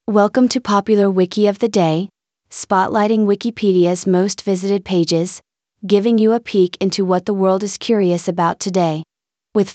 Welcome to Popular Wiki of the Day, spotlighting Wikipedia's most visited pages, giving you a peek into what the world is curious about today. With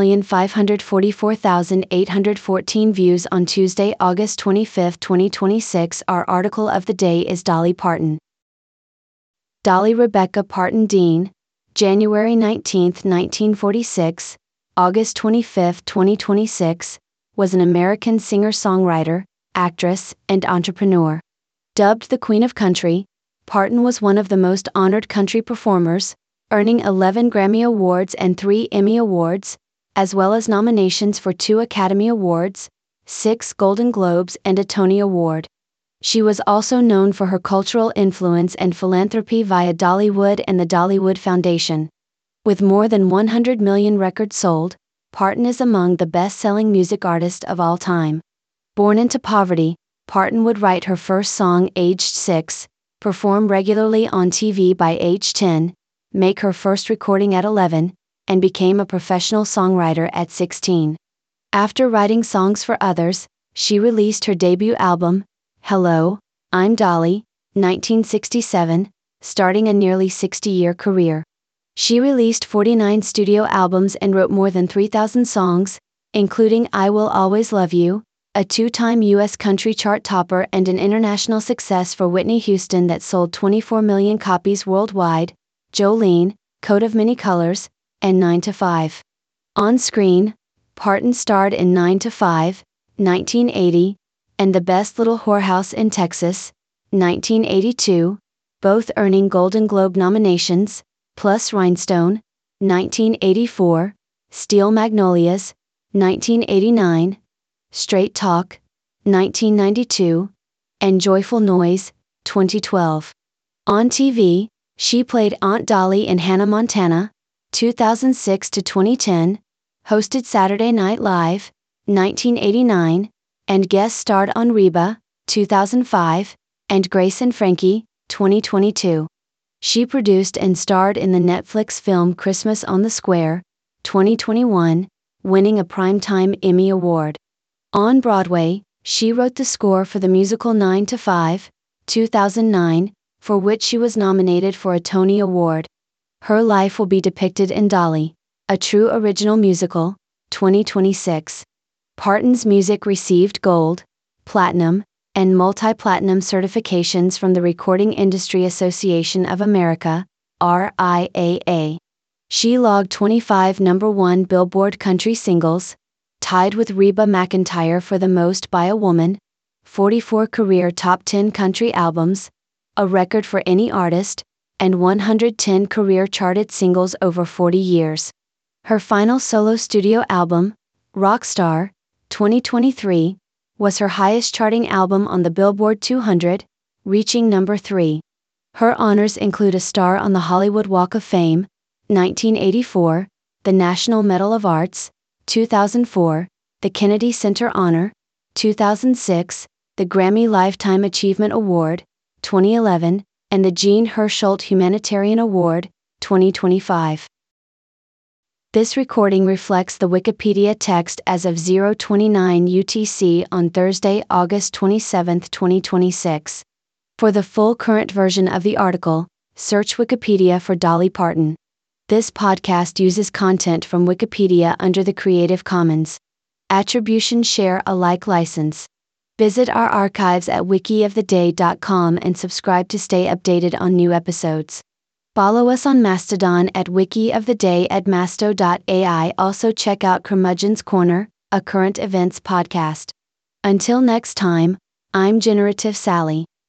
5,544,814 views on Tuesday, August 25, 2026, our article of the day is Dolly Parton. Dolly Rebecca Parton Dean, January 19, 1946, August 25, 2026, was an American singer-songwriter, actress, and entrepreneur. Dubbed the Queen of Country, Parton was one of the most honored country performers, earning 11 Grammy Awards and 3 Emmy Awards, as well as nominations for 2 Academy Awards, 6 Golden Globes and a Tony Award. She was also known for her cultural influence and philanthropy via Dollywood and the Dollywood Foundation. With more than 100 million records sold, Parton is among the best-selling music artists of all time. Born into poverty, Parton would write her first song aged 6, perform regularly on TV by age 10, make her first recording at 11, and became a professional songwriter at 16. After writing songs for others, she released her debut album, Hello, I'm Dolly, 1967, starting a nearly 60-year career. She released 49 studio albums and wrote more than 3,000 songs, including I Will Always Love You, a 2-time U.S. country chart topper and an international success for Whitney Houston that sold 24 million copies worldwide, Jolene, Coat of Many Colors, and 9 to 5. On screen, Parton starred in 9 to 5, 1980, and The Best Little Whorehouse in Texas, 1982, both earning Golden Globe nominations, plus Rhinestone, 1984, Steel Magnolias, 1989, Straight Talk, 1992, and Joyful Noise, 2012. On TV, she played Aunt Dolly in Hannah Montana, 2006 to 2010, hosted Saturday Night Live, 1989, and guest starred on Reba, 2005, and Grace and Frankie, 2022. She produced and starred in the Netflix film Christmas on the Square, 2021, winning a Primetime Emmy Award. On Broadway, she wrote the score for the musical 9 to 5, 2009, for which she was nominated for a Tony Award. Her life will be depicted in Dolly, a true original musical, 2026. Parton's music received gold, platinum, and multi-platinum certifications from the Recording Industry Association of America, RIAA. She logged 25 #1 Billboard country singles, tied with Reba McEntire for the most by a woman, 44 career top 10 country albums, a record for any artist, and 110 career charted singles over 40 years. Her final solo studio album, Rockstar, 2023, was her highest charting album on the Billboard 200, reaching number 3. Her honors include a star on the Hollywood Walk of Fame, 1984, the National Medal of Arts, 2004, the Kennedy Center Honor, 2006, the Grammy Lifetime Achievement Award, 2011, and the Jean Hersholt Humanitarian Award, 2025. This recording reflects the Wikipedia text as of 0:29 UTC on Thursday, August 27, 2026. For the full current version of the article, search Wikipedia for Dolly Parton. This podcast uses content from Wikipedia under the Creative Commons Attribution Share Alike license. Visit our archives at wikioftheday.com and subscribe to stay updated on new episodes. Follow us on Mastodon at wikioftheday@masto.ai. Also check out Curmudgeon's Corner, a current events podcast. Until next time, I'm Generative Sally.